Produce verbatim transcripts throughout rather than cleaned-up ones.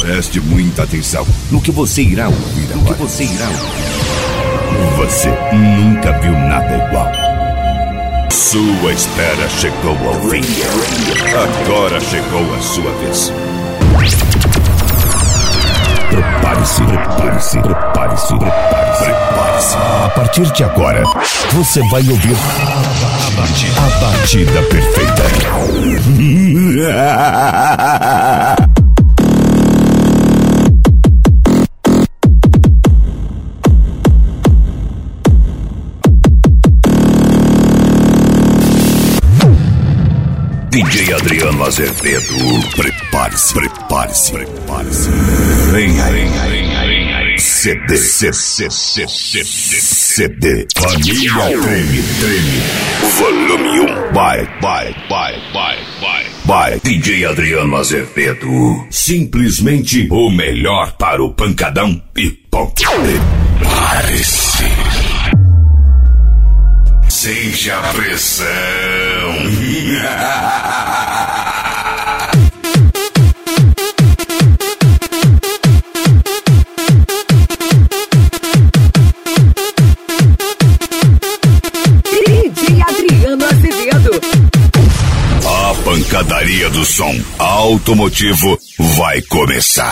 Preste muita atenção no que você irá ouvir agora. No que você irá ouvir. Você nunca viu nada igual. Sua espera chegou ao fim. Agora chegou a sua vez. Prepare-se, prepare-se, prepare-se, prepare-se, prepare-se. A partir de agora, você vai ouvir a batida, a batida perfeita. D J Adriano Azevedo, prepare-se, prepare-se, prepare-se. Vem aí, vem aí, vem aí. C D, C D, C D, C D. Família Treme, Treme. Volume um. Vai, vai, vai, vai, vai, vai. D J Adriano Azevedo. Simplesmente o melhor para o pancadão e ponto. Prepare-se. Sente a pressão. D J Adriano Azevedo. A pancadaria do som automotivo vai começar.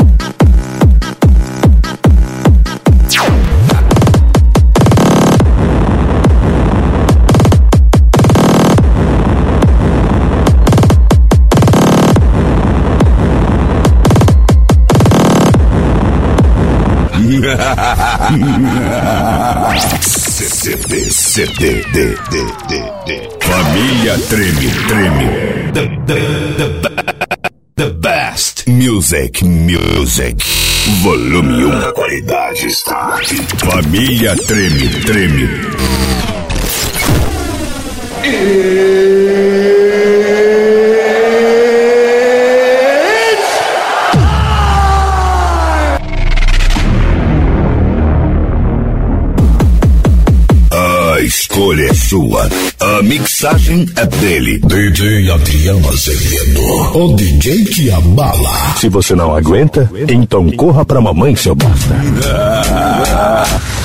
C D, C D, D, D, D, D. Família Treme, Treme. The, the, the, the best music, music. Volume um. A qualidade está aqui. Família Treme, Treme. A escolha é sua. A mixagem é dele. D J Adriano Azevedo. O D J que abala. Se você não aguenta, então corra pra mamãe, seu bosta.